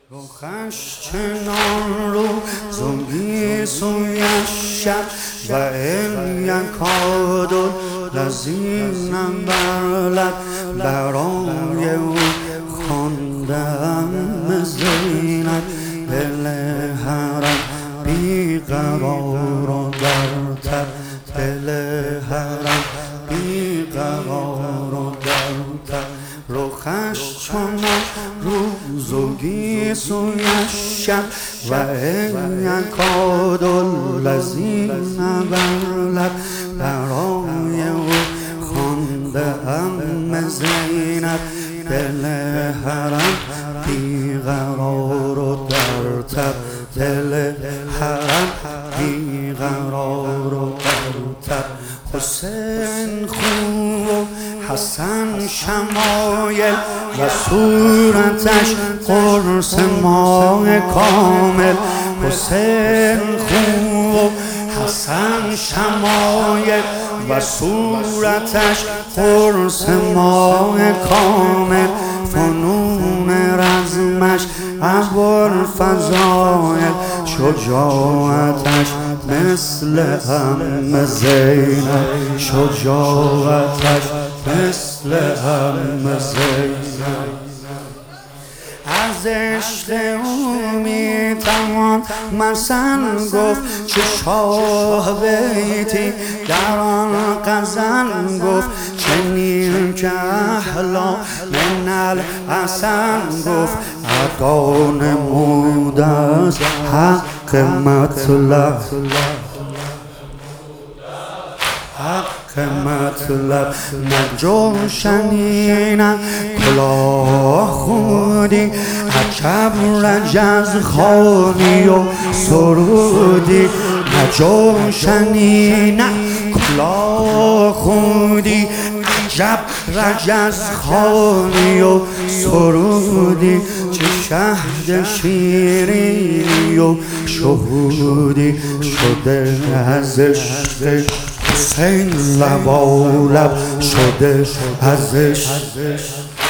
رخش چنان رو زنگی سویش شد و این یکاد لذینم بر لب برای او خواندم زینب دل حرم بیقرار و در تب دل حرم بیقرار و در تب رخش چنان روز و گیسویش شد و این یکاد لذین بر لب برای او خوانده ام زینب دل حرم بیقرار و در تب دل حرم بیقرار و در تب حسین خوب و حسن شمایل و صورتش قرص ماه کامل حسین خوب و حسن شمایل و صورتش قرص ماه کامل فنون رزمش ابوالفضایل شجاعتش مثل ام زینب شجاعتش مثل ام زینب از عشق او میتوان مثل گفت چه شاه بیتی در آن غزل گفت چنین که احلا من الحسن گفت عطا نموده است حق مطلب حق مطلب نجوشنینم کلاه خودی عجب رجز خانی و سرودی نجوشنینم کلاه خودی عجب رجز خانی و سرودی چه شهد شیرینی و شهودی شده از عشق حسین لبالب شده از عشق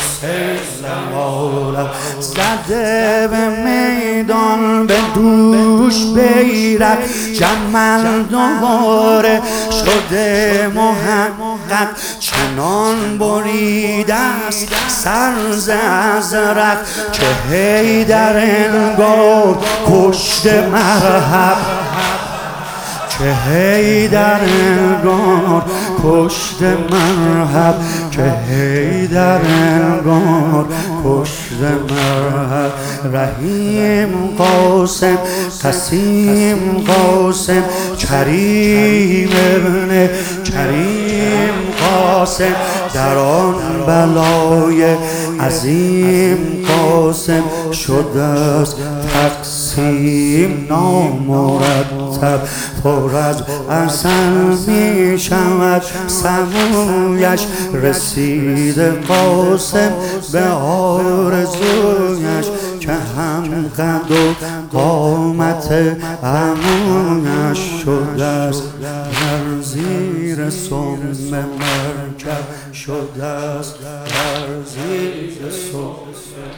لبالب زده به میدان به دوش بیرق جمل دوباره شده محقق چنان بریده است سرز ازرق که حیدر انگار کشت مرحب که حیدر انگار کشت مرحب که حیدر انگار کشت مرحب رحیم قاسم قسیم قاسم کریم ابن کریم قاسم در آن بلای عظیم قاسم شده است تقسیم نامرتب پر از عسل می شود سمویش رسید قاسم به آرزویش که هم قد و قامت عمویش شده است در زیر سم مرکب شده است در زیر سم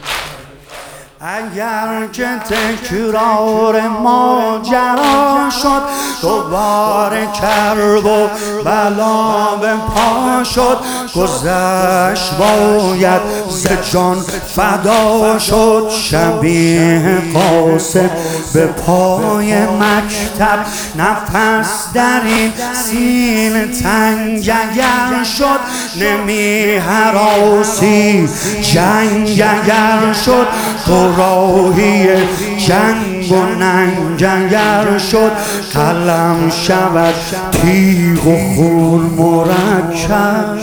اگر که تکرار ماجرا شد دوباره کرب و بلا به پا شد گذشت باید ز جان فدا شد شبیه قاسم به پای مکتب نفس در این سینه تنگ اگر شد نمی هراسی جنگ اگر شد تو راهی جنگ و ننگ اگر شد قلم شود تیغ و خون مرکب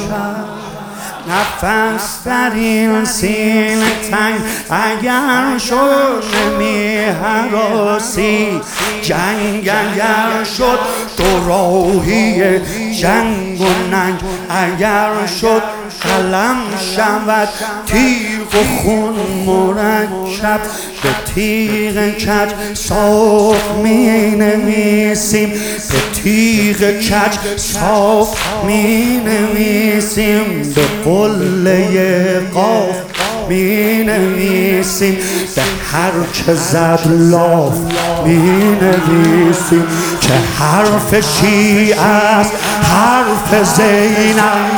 نفس در این سینه تنگ اگر شد نمی هراسی جنگ اگر شد تو راهی جنگ و ننگ اگر شد قلم شود تیغ و خون مرکب به تیغ کج صاف می نویسیم به تیغ کج صاف می نویسیم به قله قاف می نویسیم، به هر که زد لاف می نویسیم که حرف شیعه است، حرف زینب.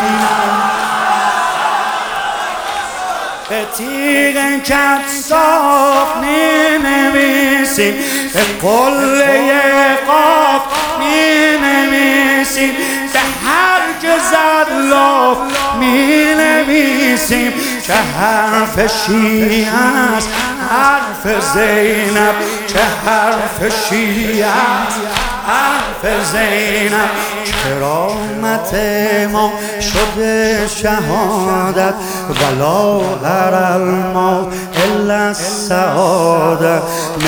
به تیغ کذاب می نویسیم، به قله قاف می نویسیم، به هر که زد لاف می نویسیم که حرف شیعه است، حرف زینب، که حرف شیعه است، حرف زینب. کرامت ما شده شهادت، ولا اری الموت الا السعادت.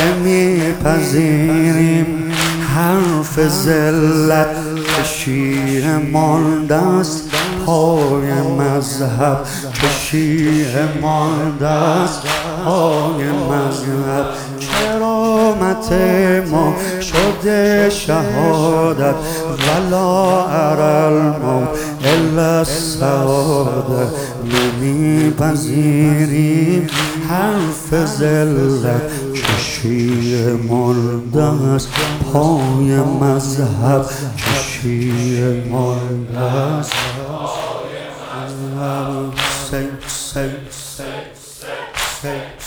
نمیپذیریم حرف ذلت که شیعه مانده است پای مذهب، که شیعه مانده است پای مذهب. کرامت ما شده شهادت، ولا اری الموت الا السعادت. نمیپذیریم حرف ذلت که شیعه مانده است پای مذهب، که شیعه مانده است پای مذهب.